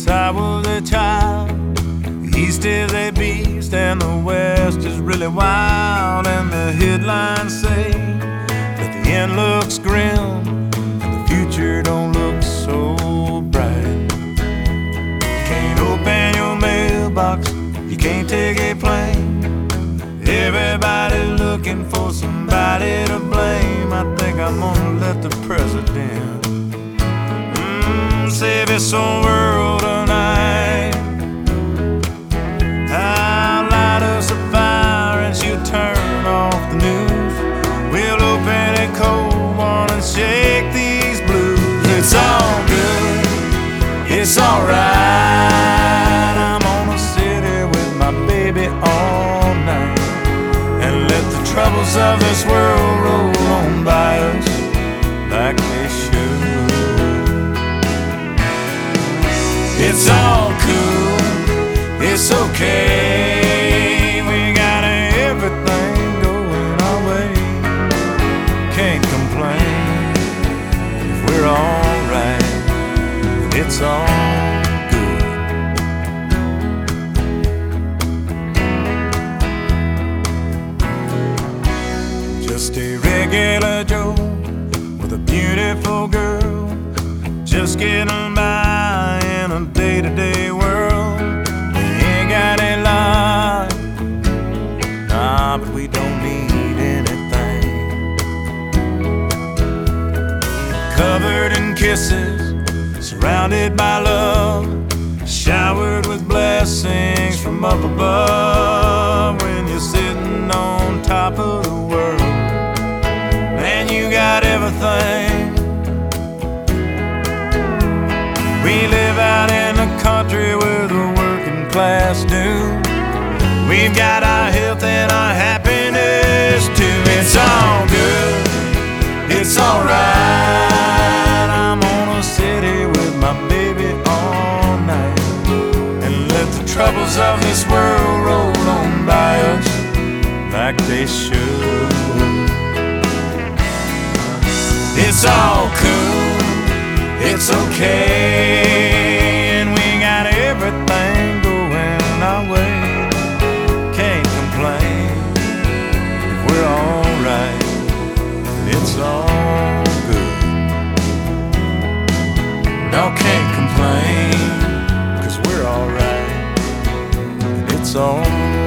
Since I was a child, the East is a beast and the West is really wild. And the headlines say that the end looks grim and the future don't look so bright. You can't open your mailbox, you can't take a plane. Everybody's looking for somebody to blame. I think I'm gonna let the president save this old world tonight. I'll light us a fire and she'll turn off the news. We'll open a cold one and shake these blues. It's all good, it's alright. I'm gonna sit here with my baby all night and let the troubles of this world roll on by us like they should. It's all cool, it's okay. We got everything going our way. Can't complain if we're alright. It's all good. Just a regular Joe with a beautiful girl, just getting by in a day-to-day world. We ain't got a lot, nah, but we don't need anything. Covered in kisses, surrounded by love, showered with blessings from up above. When you're sitting on top of the world, man, you got everything. We live out in the country where the working class do. We've got our health and our happiness too. It's all good, it's alright. I'm gonna sit here with my baby all night and let the troubles of this world roll on by us like they should. It's all cool, it's okay, and we got everything going our way. Can't complain if we're alright, it's all good. No, can't complain, 'cause we're alright, it's all